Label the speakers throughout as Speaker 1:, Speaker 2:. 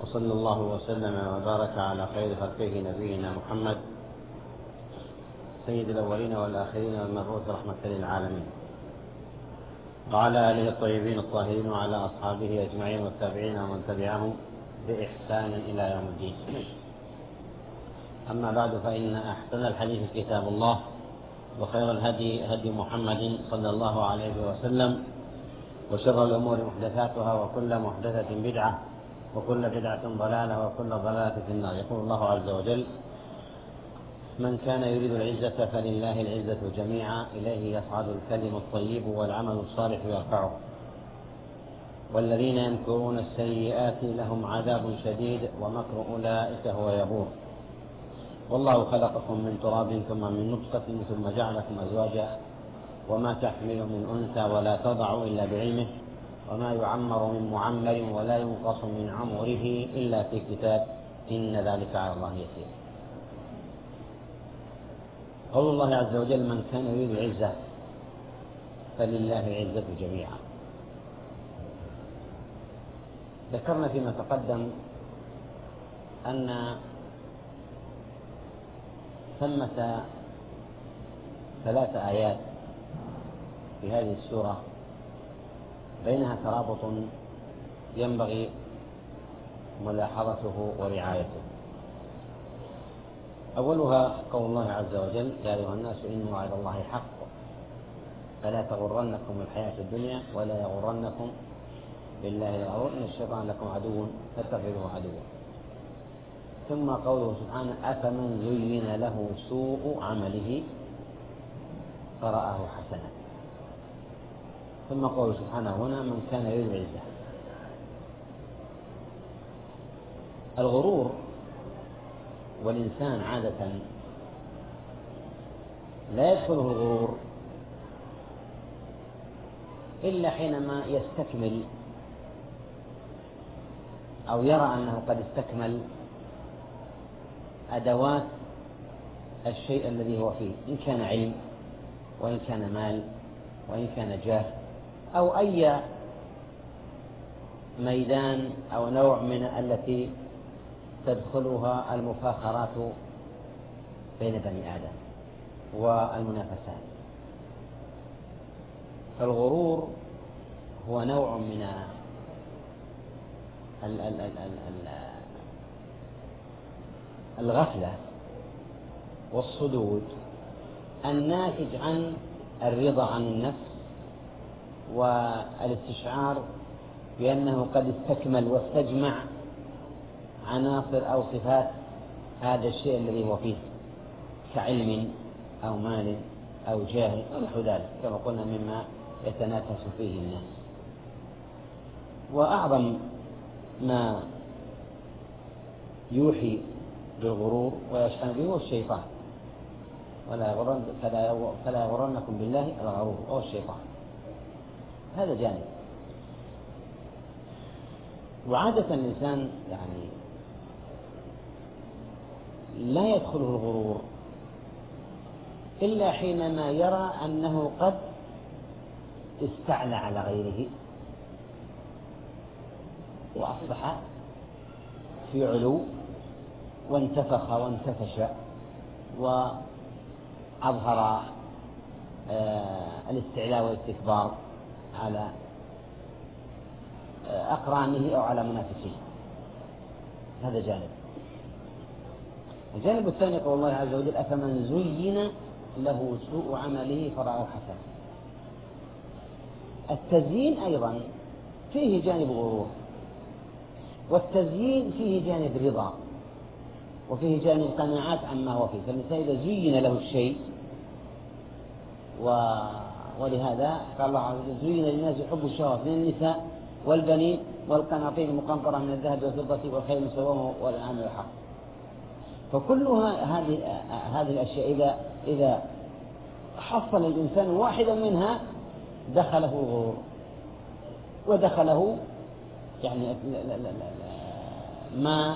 Speaker 1: وصلى الله وسلم وبارك على خير خلقه نبينا محمد سيد الأولين والآخرين والمبعوث رحمة للعالمين، وعلى آله الطيبين الطاهرين وعلى أصحابه أجمعين والتابعين ومن تبعهم بإحسان إلى يوم الدين. أما بعد، فإن أحسن الحديث كتاب الله، وخير الهدي هدي محمد صلى الله عليه وسلم، وشر الأمور محدثاتها، وكل محدثة بدعة، وكل بدعة ضلالة، وكل ضلالة في النار. يقول الله عز وجل: من كان يريد العزة فلله العزة جميعا، إليه يصعد الكلم الطيب والعمل الصالح يرفعه، والذين يمكرون السيئات لهم عذاب شديد، ومكر أولئك هو يبور. والله خلقكم من تراب ثم من نطفة ثم جعلكم أزواجا، وما تحمل من أنثى ولا تضع إلا بعلمه، وما يعمر من معمر ولا ينقص من عمره إلا في كتاب، إن ذلك على الله يسير. قول الله عز وجل: من كان يريد العزة فلله العزة جميعا. ذكرنا فيما تقدم أن ثمة 3 آيات في هذه السورة بينها ترابط ينبغي ملاحظته ورعايته. أولها قول الله عز وجل: يا أيها الناس إن وعد الله حق فلا تغرنكم الحياة الدنيا ولا يغرنكم بالله الغرور إن الشيطان لكم عدو فاتخذوه عدوا. ثم قوله سبحانه: أفمن زين له سوء عمله فرآه حسنا. ثم قوله سبحانه هنا: من كان يريد العزة. الغرور، والإنسان عادة لا يدخله الغرور إلا حينما يستكمل أو يرى أنه قد استكمل أدوات الشيء الذي هو فيه، إن كان علم، وإن كان مال، وإن كان جاه، أو أي ميدان أو نوع من التي تدخلها المفاخرات بين بني آدم والمنافسات. فالغرور هو نوع من الغفلة والصدود الناتج عن الرضا عن النفس والاستشعار بأنه قد استكمل واستجمع عناصر أو صفات هذا الشيء الذي هو فيه، كعلم أو مال أو جاه أو نحو ذلك، كما قلنا مما يتنافس فيه الناس. وأعظم ما يوحي بالغرور ويشحن به هو الشيطان، فلا يغرنكم بالله الغرور أو الشيطان. هذا جانب. وعادة الإنسان لا يدخله الغرور إلا حينما يرى أنه قد استعلى على غيره وأصبح في علو وانتفخ وانتفش وأظهر الاستعلاء والاستكبار على أقرانه أو على منافسيه. هذا جانب. الجانب الثاني قول الله عز وجل: أفمن زين له سوء عمله فرآه حسنا. التزيين أيضا فيه جانب غرور، والتزيين فيه جانب رضا، وفيه جانب قناعات عما هو فيه. فالإنسان إذا زين له الشيء، ولهذا قال الله عز وجل: زين للناس حب الشهوات من النساء والبنين والقناطير المقنطرة من الذهب والفضة والخيل المسومة والأنعام والحرث. فكلها هذه الأشياء إذا حصل الإنسان واحدا منها دخله الغرور، ودخله ما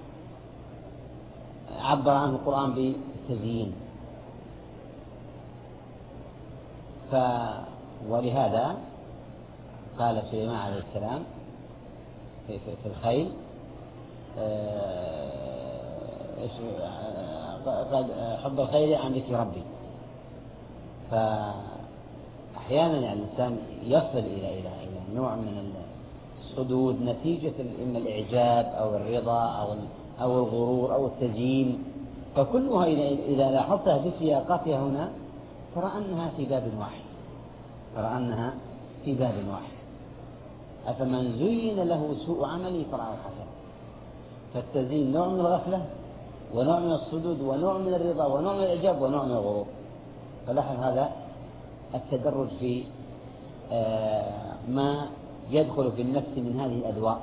Speaker 1: عبر عنه القرآن بالتزيين. ولهذا قال سليمان عليه السلام في الخيل: حب الخير عن ذكر ربي. فأحيانا يعني الإنسان يصل إلى نوع من الصدود نتيجة إما الإعجاب أو الرضا أو الغرور أو التزيين، فكلها إذا لاحظتها بسياقاتها هنا ترى أنها في باب واحد. أفمن زين له سوء عمله فرآه حسنا. فالتزيين نوع من الغفلة، ونوع من الصدود، ونوع من الرضا، ونوع من الإعجاب، ونوع من الغرور. فلاحظ هذا التدرج في ما يدخل في النفس من هذه الأذواق.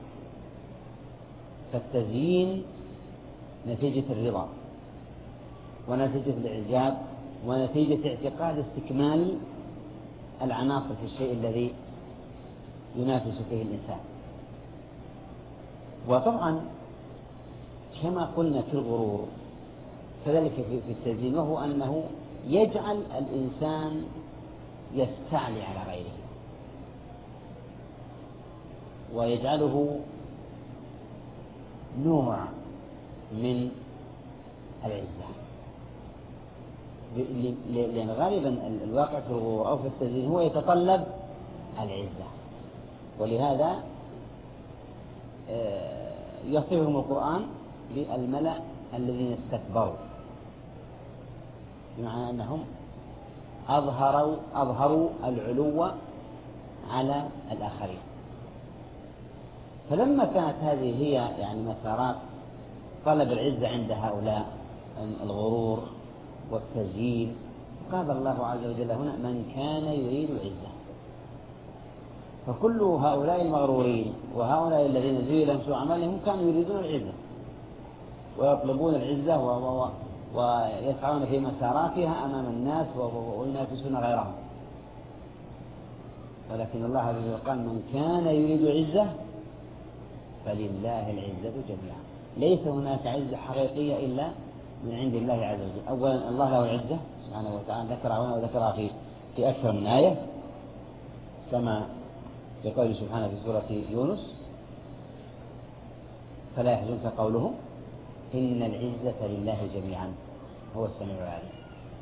Speaker 1: فالتزيين نتيجة الرضا، ونتيجة الإعجاب، ونتيجة اعتقاد استكمال العناصر في الشيء الذي ينافس فيه الإنسان. وطبعا كما قلنا في الغرور كذلك في التزيين، وهو أنه يجعل الإنسان يستعلي على غيره، ويجعله نوع من العزة، لأن غالبا الواقع في الغرور أو في التزيين هو يتطلب العزة. ولهذا يصفهم القرآن بالملأ الذين استكبروا، بمعنى أنهم أظهروا العلو على الآخرين. فلما كانت هذه هي يعني مسارات طلب العزة عند هؤلاء الغرور والتزيين، قال الله عز وجل هنا من كان يريد العزة. فكل هؤلاء المغرورين وهؤلاء الذين زين لهم سوء عملهم كانوا يريدون العزة ويطلبون العزة ويسعون في مساراتها أمام الناس وينافسون غيرهم. ولكن الله عز وجل قال من كان يريد العزة فلله العزة جميعا. ليس هناك عزة حقيقية إلا من عند الله عز وجل. أولا الله له العزة سبحانه وتعالى، ذكرها هنا وذكرها في أكثر من آية، كما يقول سبحانه في سورة يونس فلا يحزنك قولهم إن العزة لله جميعا هو السميع العليم.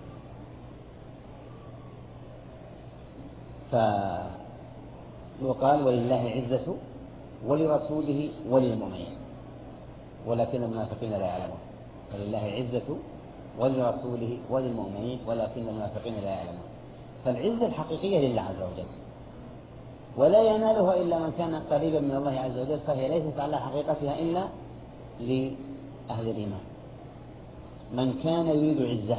Speaker 1: وقال ولله العزة ولرسوله وللمؤمنين ولكن المنافقين لا يعلمون. ولله العزة ولرسوله وللمؤمنين ولكن المنافقين لا يعلمون. فالعزة الحقيقية لله عز وجل، ولا ينالها إلا من كان قريبا من الله عز وجل، فهي ليست على حقيقتها إلا لأهل الإيمان. من كان يريد عزة،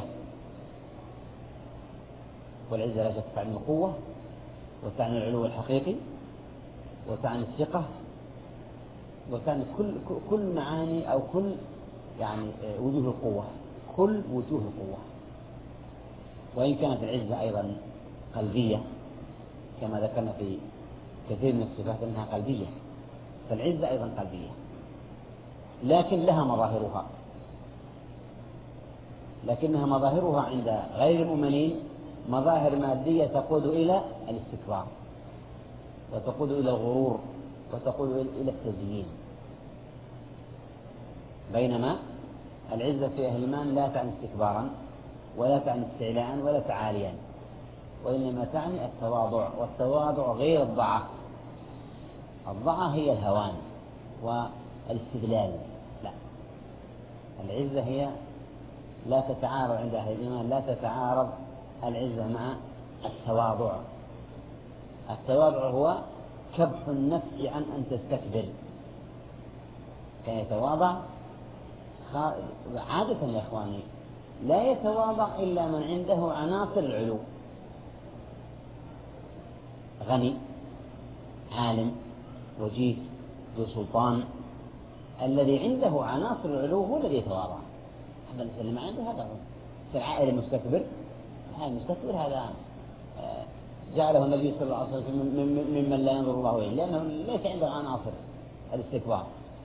Speaker 1: والعزة لا شك تعني القوة، وتعني العلو الحقيقي، وتعني الثقة، وتعني كل معاني أو كل يعني وجوه القوة، كل وجوه القوة. وإن كانت العزة أيضا قلبية كما ذكرنا في كثير من الصفات أنها قلبية، فالعزة أيضا قلبية، لكن لها مظاهرها، لكنها مظاهرها عند غير المؤمنين مظاهر مادية تقود إلى الاستكبار، وتقود إلى الغرور، وتقود إلى التزيين. بينما العزة في أهل الإيمان لا تعني استكبارا، ولا تعني استعلاء، ولا تعاليا، وإنما تعني التواضع. والتواضع غير الضعة. الضعة هي الهوان والاستذلال، لا، العزة هي لا تتعارض عند أهل الإيمان، لا تتعارض العزة مع التواضع. التواضع هو كبح النفس عن أن تستكبر. كان يتواضع عادة يا إخواني لا يتواضع إلا من عنده عناصر العلو، غني، عالم، وجيه، ذو سلطان. الذي عنده عناصر العلو هو الذي يتواضع. هذا اللي ما عنده هذا هو. العائل المستكبر، المستكبر هذا جعله النبي صلى الله عليه وسلم ممن لا ينظر الله إليه، لأنه ليس عنده عناصر الاستكبار.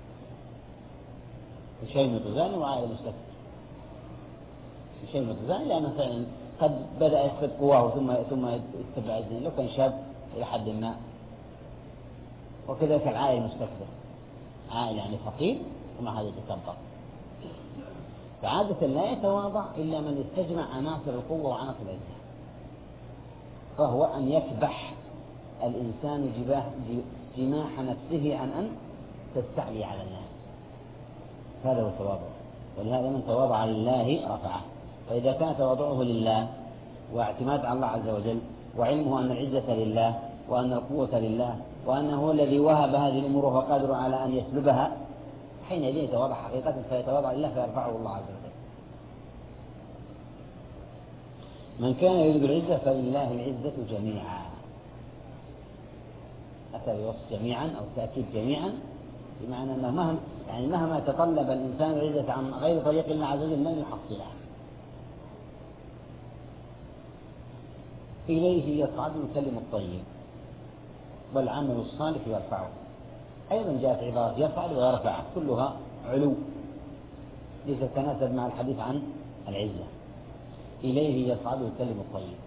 Speaker 1: شيء متزاني وعائل مستكبر، شيء متزاني لأنه فعلا قد بدأ يفقد قواه ثم يتبع الدين لو كان شاب إلى حد ما، وكذلك العائل المستكبر. عائل يعني فقير ومع هذا يتكبر. فعادة لا يتواضع إلا من استجمع عناصر القوة وعناصر العزة، فهو أن يكبح الإنسان جماح نفسه عن أن تستعلي على الناس، هذا هو التواضع. ولهذا من تواضع لله رفعه. فإذا كان تواضعه لله واعتماد على الله عز وجل وعلمه أن العزة لله وأن القوة لله وأنه هو الذي وهب هذه الأمور وهو قادر على أن يسلبها، حينئذ يتواضع حقيقة، فيتواضع لله فيرفعه الله عز وجل. من كان يريد العزة فلله العزة جميعا، أتى بوصف جميعا أو تأكيد جميعا، بمعنى أنه مهما تطلب الإنسان العزة عن غير طريق الله عز وجل لن يحصلها. إليه يصعد الكلم الطيب والعمل الصالح يرفعه. أيضا جاءت عبارة يفعل ويرفع كلها علو، ليس تناسب مع الحديث عن العزة. إليه يصعد الكلم الطيب.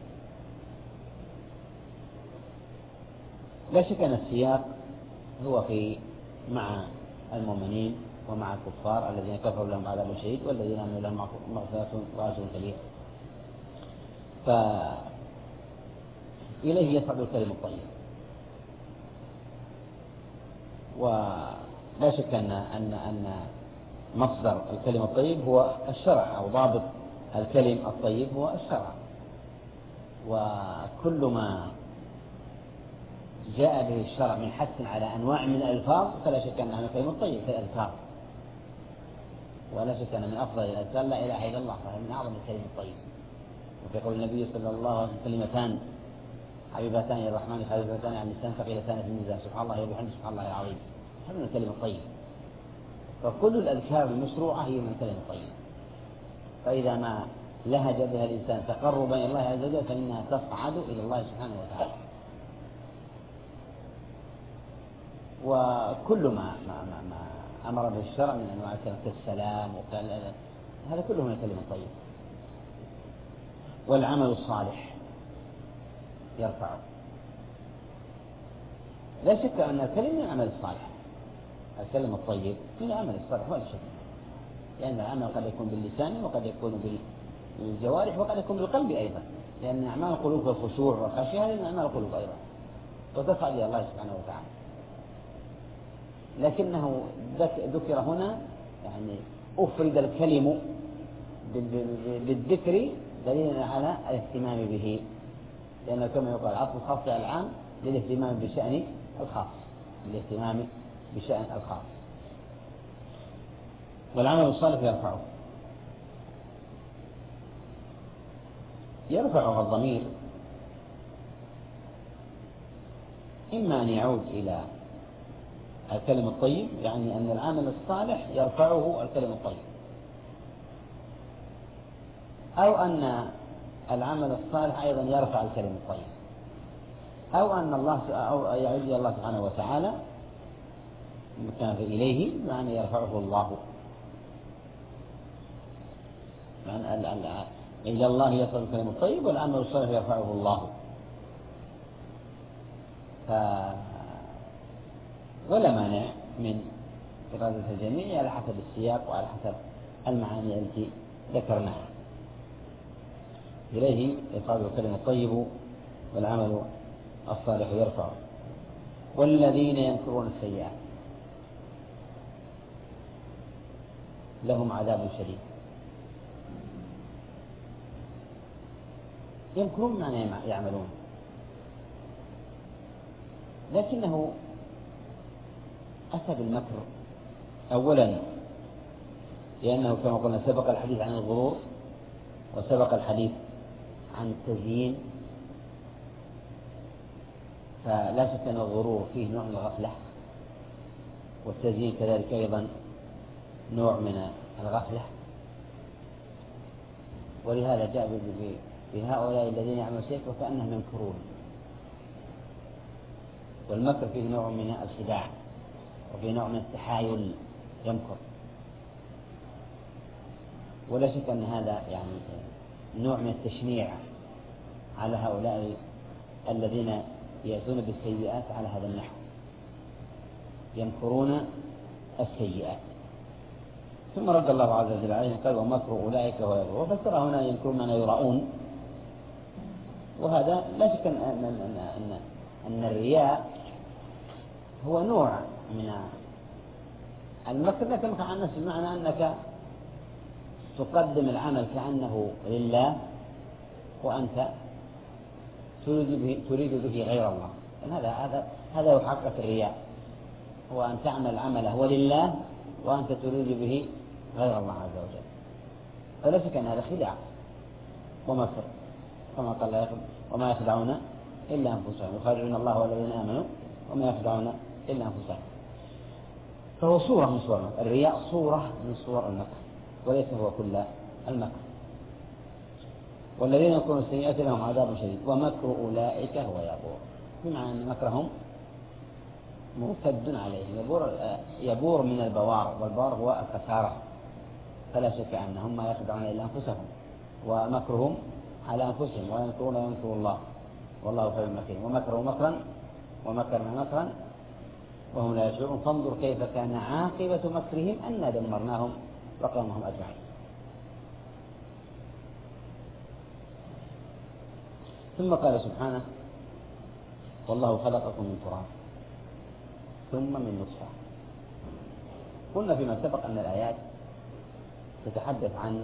Speaker 1: لا شك أن السياق هو مع المؤمنين ومع الكفار الذين كفروا لهم عذاب شديد والذين آمنوا لهم مغفرة وأجر كبير. فإليه يصعد الكلم الطيب. ولا شك أن مصدر الكلم الطيب هو الشرع، أو ضابط الكلم الطيب هو الشرع. وكل ما جاء به الشرع من حث على أنواع من الألفاظ فلا شك أنه الكلم الطيب في الأذكار، ولا شك أن من أفضل الأذكار لا إله إلا الله، فهي من أعظم الكلم الطيب. وفي قول النبي صلى الله عليه وسلم كلمتان حبيبتان إلى الرحمن خفيفتان عن اللسان ثقيلتان في الميزان سبحان الله وبحمده سبحان الله العظيم، هذا من الكلم الطيب. فكل الأذكار المشروعة هي من الكلم الطيب، فإذا ما لهج بها الإنسان تقربا إلى الله عز وجل فإنها تصعد إلى الله سبحانه وتعالى. وكل ما أمر به الشرع من أنواع كالسلام هذا كله من الكلم الطيب. والعمل الصالح يرفعه. لا شك أن الكلم من العمل الصالح، الكلم الطيب من العمل الصالح ولا شك، لأن العمل قد يكون باللسان وقد يكون بالجوارح وقد يكون بالقلب أيضا، لأن أعمال القلوب والخشوع والخشية هذه من أعمال القلوب أيضا وتصعد إلى الله سبحانه وتعالى. لكنه ذكر هنا يعني أفرد الكلم بالذكر دليلا على الاهتمام به، لأنه كما يقال عطف الخاص على العام للاهتمام بشأن الخاص، للاهتمام بشأن الخاص. والعمل الصالح يرفعه الضمير إما أن يعود إلى الكلم الطيب، يعني أن العمل الصالح يرفعه الكلم الطيب، أو أن العمل الصالح أيضا يرفع الكلم الطيب، أو يعود إلى الله سبحانه وتعالى كان إليه يعني يرفعه الله، يعني إلى الله يصل الكلم الطيب والعمل الصالح يرفعه الله. ولا مانع من إرادة الجميع على حسب السياق وعلى حسب المعاني التي ذكرناها. إليه يصعد الكلم الطيب والعمل الصالح يرفعه. والذين يمكرون السيئات لهم عذاب شديد. يمكرون معنى يعملون، لكنه أتى بالمكر أولا لأنه كما قلنا سبق الحديث عن الغرور وسبق الحديث عن التزيين، فلا شك أن الغرور فيه نوع من الغفلة، والتزيين كذلك أيضا نوع من الغفلة. ولهذا جاء بهؤلاء الذين يعملون الشرك وكأنهم يمكرون، والمكر فيه نوع من الخداع وفيه نوع من التحايل يمكر. ولا شك أن هذا يعني نوع من التشنيع على هؤلاء الذين يأتون بالسيئات على هذا النحو، يمكرون السيئات. ثم رد الله عز وجل عليه قال ومكر أولئك هو يبور، وفسر هنا يمكرون أن يراؤون، وهذا لا شك أن الرياء هو نوع من المكر، لكن عن نفس المعنى أنك تقدم العمل كأنه لله وأنت تريد به غير الله. هذا يحقق الرياء، هو أن تعمل العمل هو لله وأنت تريد به غير الله عز وجل. فلا شك أن هذا خداع ومكر، كما قال وما يخدعون إلا أنفسهم، يخادعون الله والذين آمنوا وما يخدعون إلا أنفسهم. فهو صورة من صور المكر، الرياء صورة من صور المكر وليس هو كل المكر. والذين يكونون السيئات لهم عذاب شديد ومكر أولئك هو يبور، بمعنى أن مكرهم مرتد عليهم، يبور من البوار، والبوار هو الخسارة. فلا شك أنهم ما يخدعون إلا أنفسهم، ومكرهم على أنفسهم، ويمكرون ويمكر الله والله خير الماكرين، ومكروا مكرا ومكرنا مكرا وهم لا يشعرون. فانظر كيف كان عاقبة مكرهم أنا دمرناهم وقومهم أجمعين. ثم قال سبحانه والله خلقكم من تراب ثم من نطفة. قلنا فيما سبق أن الآيات تتحدث عن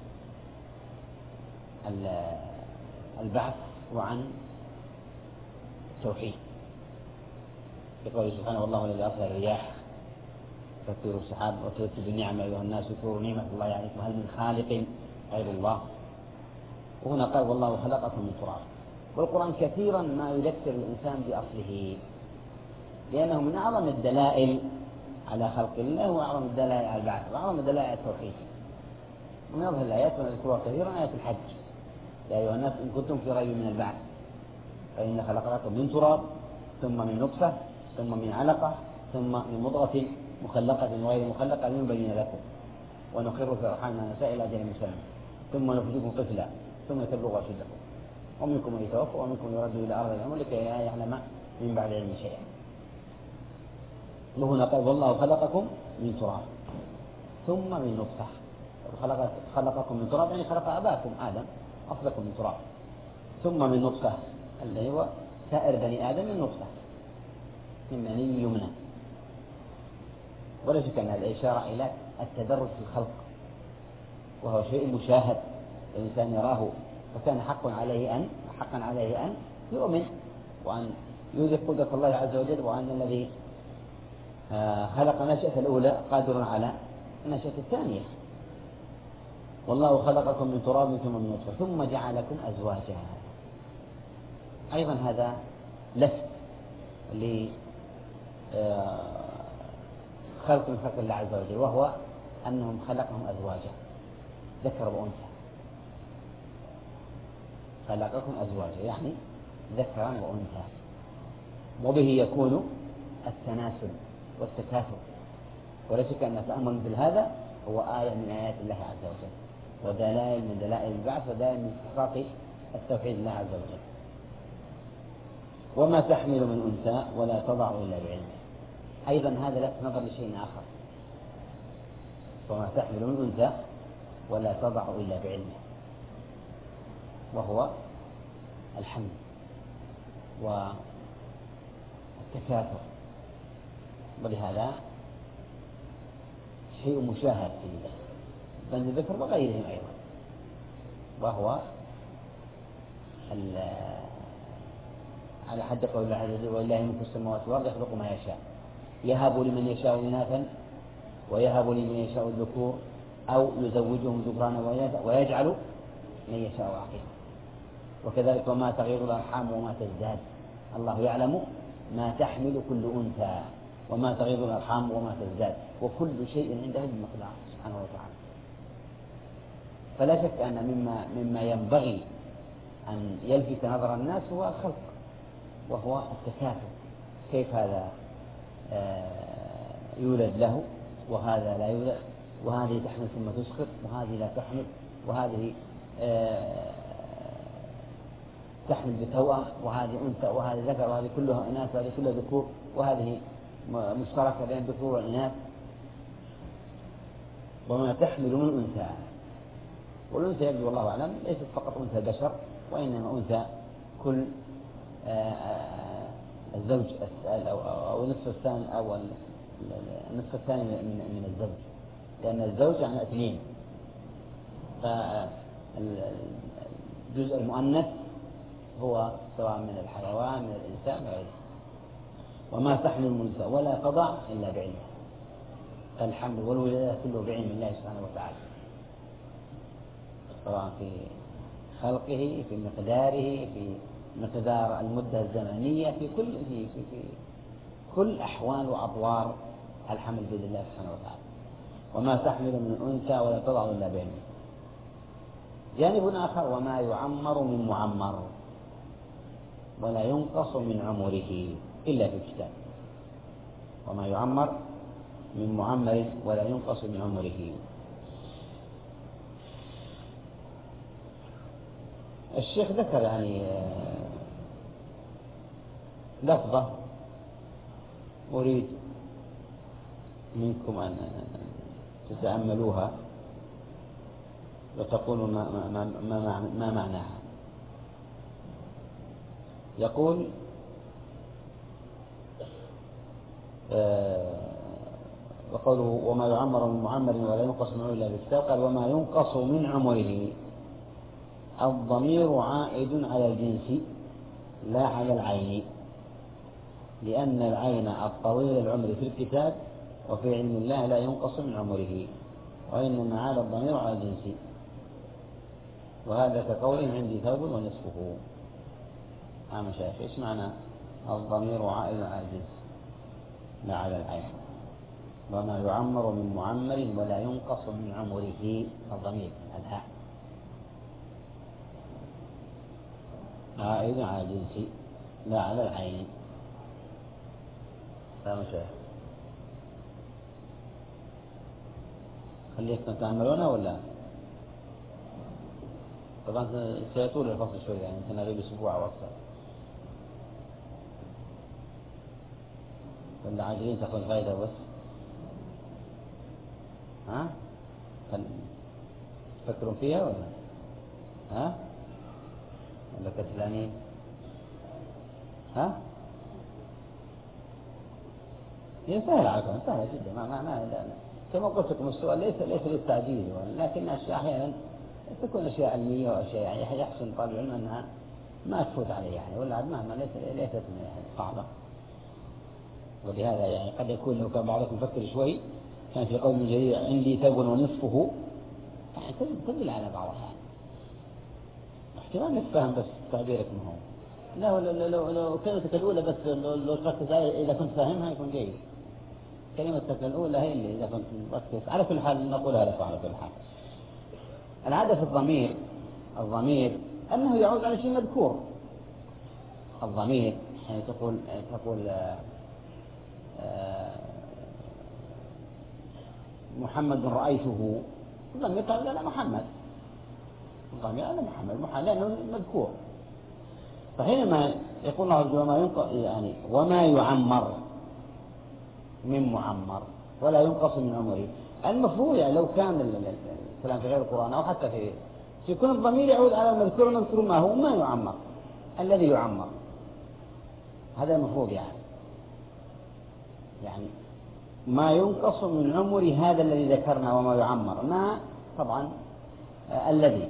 Speaker 1: البعث وعن التوحيد، يقول سبحانه والله الذي أرسل الرياح فتثير السحاب وتذهب النعم أيها الناس اذكروا نعمة الله عليكم هل من خالق غير الله. وهنا قال والله خلقكم من تراب. والقرآن كثيرا ما يذكر الإنسان بأصله، لأنه من أعظم الدلائل على خلق الله وأعظم الدلائل على البعث وأعظم الدلائل على التوحيد. ومن أظهر الآيات ونذكرها كثيرا آية الحج يا أيها الناس إن كنتم في ريب من البعث فإن خلقناكم من تراب ثم من نطفة ثم من علقة ثم من مضغة مخلقة وغير مخلقة لنبين لكم ونقر في أرحامنا ما نشاء إلى أجل مسمى ثم نخرجكم طفلا ثم تبلغوا أشدكم ومنكم من يتوفى ومنكم يرد إلى أرض العمر لكي لا يعلم من بعد علم شيئا. وهنا قال والله خلقكم من تراب ثم من نطفة. خلقكم من تراب يعني خلق أباكم آدم أصلكم من تراب، ثم من نطفة اللي هو سائر بني آدم من نطفة من مني يمنى. ولا شك أن هذا إشارة إلى التدرج في الخلق، وهو شيء مشاهد الإنسان يراه، وكان حقا عليه أن يؤمن وأن يدرك قدرة الله عز وجل، وأن الذي خلق النشأة الأولى قادر على النشأة الثانية. والله خلقكم من تراب ثم من نطفة ثم جعلكم أزواجا. أيضا هذا لفت لخلق من خلق الله عز وجل، وهو أنهم خلقهم أزواجا ذكر وأنثى. خلقكم أزواجا يعني ذكرا وأنثى، وبه يكون التناسل والتكاثر. ولا شك أن التأمل مثل هذا هو آية من آيات الله عز وجل، ودلائل من دلائل البعث، ودلائل من استحقاق التوحيد لله عز وجل. وما تحمل من أنثى ولا تضع إلا بعلمه. أيضا هذا لفت نظر لشيء آخر، وما تحمل من أنثى ولا تضع إلا بعلمه، وهو الحمل والتكاثر. ولهذا شيء مشاهد في بني الذكر وغيرهم أيضا، وهو على حد قول الله عز وجل ولله ملك السماوات والأرض يخلق ما يشاء يهب لمن يشاء إناثا ويهب لمن يشاء الذكور أو يزوجهم ذكرانا وإناثا ويجعل من يشاء عقيما. وكذلك وما تغير الأرحام وما تزداد، الله يعلم ما تحمل كل أنثى وما تغير الأرحام وما تزداد، وكل شيء عنده بمقدار سبحانه وتعالى. فلا شك أن مما ينبغي أن يلفت نظر الناس هو الخلق، وهو التكاثر، كيف هذا يولد له وهذا لا يولد، وهذه تحمل ثم تسقط وهذه لا تحمل، وهذه تحمل بتوأم وهذه أنثى وهذه ذكر وهذه كلها إناث وهذه كلها ذكور وهذه مشتركة بين الذكور والإناث. وما تحمل من أنثى. والأنثى يبدو والله أعلم ليست فقط أنثى بشر، وإنما أنثى كل الزوج أو نصف الثاني أو النصف الثاني من الزوج، لأن الزوج يعني اثنين، فالجزء المؤنث هو سواء من الحيوان من الإنسان وغيره. وما تحمل من أنثى ولا تضع إلا بعلمه، فالحمل والولادة كله بعلم الله سبحانه وتعالى، سواء في خلقه في مقداره في مقدار المدة الزمنية في كل أحوال وأطوار الحمل بيد الله سبحانه وتعالى. وما تحمل من أنثى ولا تضع إلا بعلمه. جانب آخر وما يعمر من معمر ولا ينقص من عمره إلا في الكتاب. وما يعمر من معمر ولا ينقص من عمره. الشيخ ذكر يعني لفظة أريد منكم أن تتأملوها وتقولوا ما معناها. يقول وقوله وما يعمر من معمر ولا ينقص من عمره إلا بالكتاب، قال وما ينقص من عمره الضمير عائد على الجنس لا على العين، لأن العين الطويل العمر في الكتاب وفي علم الله لا ينقص من عمره، وإنما عاد الضمير على الجنس. وهذا كقوله عندي ثوب ونصفه. مشايخ إيش معنى الضمير عائد على الجنس لا على العين؟ وما يعمر من معمر ولا ينقص من عمره، الضمير الهاء عائد على الجنس لا على العين. لا مشايخ خليكم تعملونها ولا طبعا سيطول الفصل شوية، يعني يمكن غير أسبوع أو أكثر، ولا عاجلين تاخذ فائدة بس؟ ها؟ تفكرون فيها ولا؟ ها؟ ولا كسلانين؟ ها؟ هي سهلة على فكرة، سهلة جدا، لا. كما قلت لكم السؤال ليس للتعجيل، لكن أشياء أحيانا تكون أشياء علمية وأشياء يعني يحسن طالب العلم أنها ما تفوت عليه يعني، ولا مهما ليست صعبة. ولهذا يعني قد يكون لو كان بعضكم يفكر شوي كان في قول من جديد عندي ثوب ونصفه، يعني تدل على بعضها، احتمال نتفهم بس تعبيرك من هو. لا لو كلمتك الأولى بس لو تركز إذا كنت فاهمها يكون جيد. كلمتك الأولى هي اللي إذا كنت مركز. على كل حال نقولها لك على كل حال. العادة في الضمير أنه يعود على شيء مذكور. الضمير يعني تقول محمد رأيته، الضمير قال لا محمد، الضمير لا محمد لأنه مذكور. فحينما يقول الله وما يعمر من معمر ولا ينقص من عمره، المفروض يعني لو كان الكلام في غير القرآن أو حتى في كل الضمير يعود على المذكور، المذكور ما هو ما يعمر، الذي يعمر، هذا المفروض يعني ما ينقص من عمر هذا الذي ذكرنا وما يعمر، ما طبعا الذي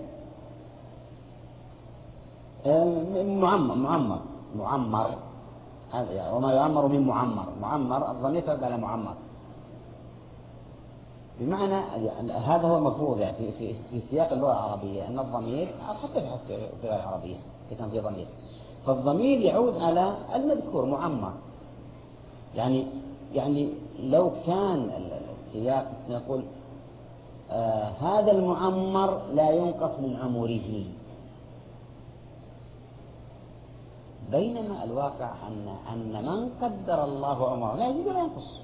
Speaker 1: معمر هذا يعني وما يعمر من معمر الضمير تبع على معمر، بمعنى هذا هو المفروض يعني في سياق اللغة العربية أن الضمير حتى في اللغة العربية كان في ضمير، فالضمير يعود على المذكور معمر. يعني لو كان السياق يقول هذا المعمر لا ينقص من عمره، بينما الواقع أن من قدر الله عمره لا يزيد ولا ينقص.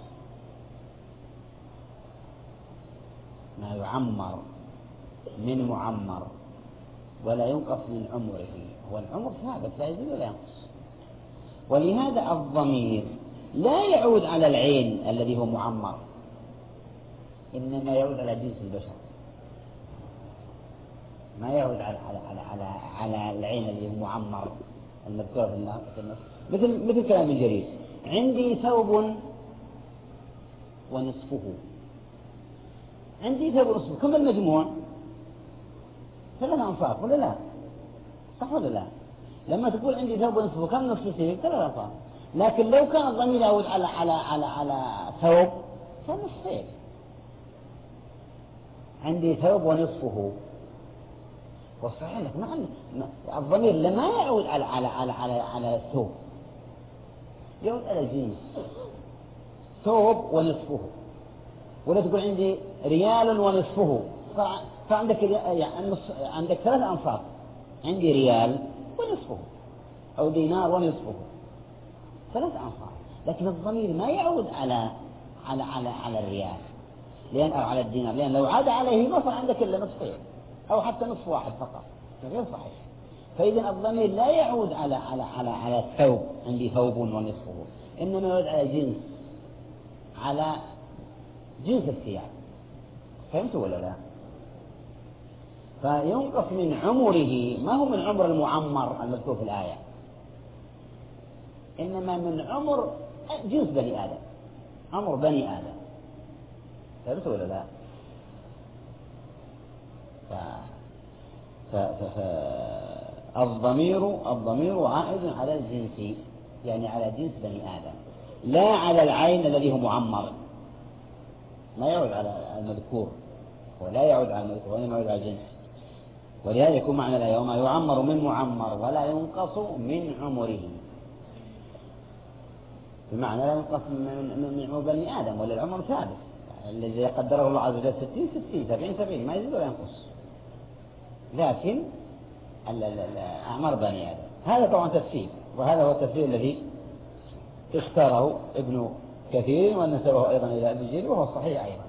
Speaker 1: ما يعمر من معمر ولا ينقص من عمره، هو العمر ثابت لا يزيد ولا ينقص. ولهذا الضمير لا يعود على العين الذي هو معمر،
Speaker 2: إنما يعود على جنس البشر، ما يعود على العين اللي هو معمر المذكور في النص. مثل كلام الجرير: عندي ثوب ونصفه. عندي ثوب ونصفه، كم المجموع؟ 3 أنصاف ولا لا؟ صح ولا لا؟ لما تقول عندي ثوب ونصفه كم نصف يصير؟ 3 أنصاف. لكن لو كان الضمير يعود على ثوب فنصفين. عندي ثوب ونصفه، والصحيح لك الضمير لما يعود على الثوب، يعود على الجنس، ثوب ونصفه. ولا تقول عندي ريال ونصفه، فعندك يعني عندك 3 أنصاف، عندي ريال ونصفه أو دينار ونصفه، 3 أنصاف. لكن الضمير ما يعود على الريال أو على الدينار، لأن لو عاد عليه ما صار عندك إلا نصفين أو حتى نصف واحد فقط، غير صحيح. فإذا الضمير لا يعود على الثوب، عندي ثوب ونصفه، إنما يعود على جنس، على جنس الثياب. فهمت ولا لا؟ فينقص من عمره، ما هو من عمر المعمر المذكور في الآية، إنما من عمر جنس بني آدم، عمر بني آدم. فهمت ولا لا؟ الضمير عائد على الجنس، يعني على جنس بني آدم، لا على العين الذي هو معمر، ما يعود على المذكور، ولا يعود على المذكور وإنما يعود على الجنس. ولهذا يكون معنى الآية: وما يعمر من معمر ولا ينقص من عمره، بمعنى لا ينقص من عمر بني آدم، ولا العمر ثابت الذي قدره الله عز وجل 60 70 ما يزيد ولا ينقص، لكن أعمار بني آدم. هذا طبعا تفسير، وهذا هو التفسير الذي اختاره ابن كثير ونسبه أيضا إلى ابن جرير، وهو الصحيح أيضا.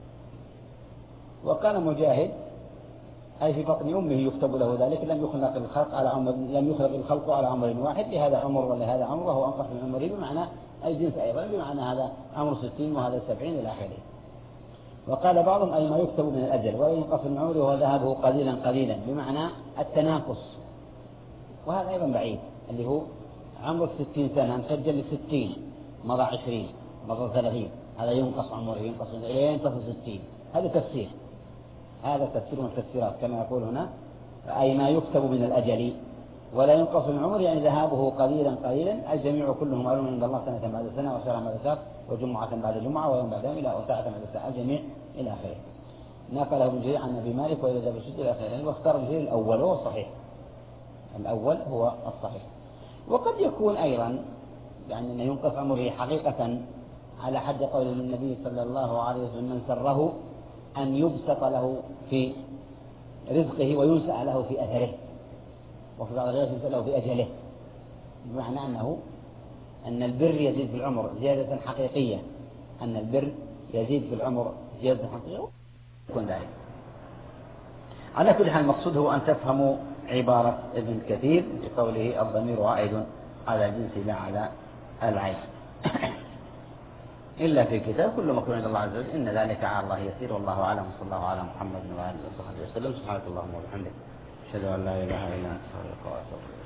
Speaker 2: وقال مجاهد: أي في بطن أمه يكتب له ذلك، لم يخلق الخلق على عمر واحد، لهذا عمر ولا هذا عمر، وهو أنقص من عمره، بمعنى الجنس أيضا، بمعنى هذا عمر 60 وهذا 70 إلى آخره. وقال بعضهم: أي ما يكتب من الأجل، ولا ينقص من عمره وهو ذهبه قليلا، بمعنى التناقص. وهذا أيضا بعيد، اللي هو عمر 60 سنة مسجل ل60، مضى 20، مضى 30، هذا ينقص عمره، ينقص إلى ينتصف 60. هذا تفسير، هذا تفسير من التفسيرات كما يقول هنا: أي ما يكتب من الأجل ولا ينقص من عمر، يعني ذهابه قليلا. الجميع كلهم معلوم عند الله سنة بعد سنة، وشهرا بعد شهر، وجمعة بعد جمعة، ويوم بعد يوم، وساعة بعد ساعة، الجميع إلى آخره. نقله ابن جرير عن أبي مالك وإلى ذا بشد إلى آخره، واختار ابن جرير الأول وهو الصحيح، الأول هو الصحيح. وقد يكون أيضا يعني أنه ينقص عمره حقيقة على حد قول النبي صلى الله عليه وسلم: من سره أن يبسط له في رزقه وينسأ له في أثره، وفي بعض الروايات ينسأ له في أجله، بمعنى أن البر يزيد في العمر زيادة حقيقية، أن البر يزيد في العمر زيادة حقيقية، يكون ذلك. على كل حال المقصود هو أن تفهموا عبارة ابن كثير بقوله: الضمير عائد على الجنس لا على العين. إلا في كتاب كل مكروه عند الله عز وجل، إن ذلك على الله يسير، والله أعلم، وصلى الله على محمد وآله وصحبه وسلم. سبحانك اللهم وبحمدك، أشهد أن لا إله إلا أنت، أستغفرك وأتوب إليك.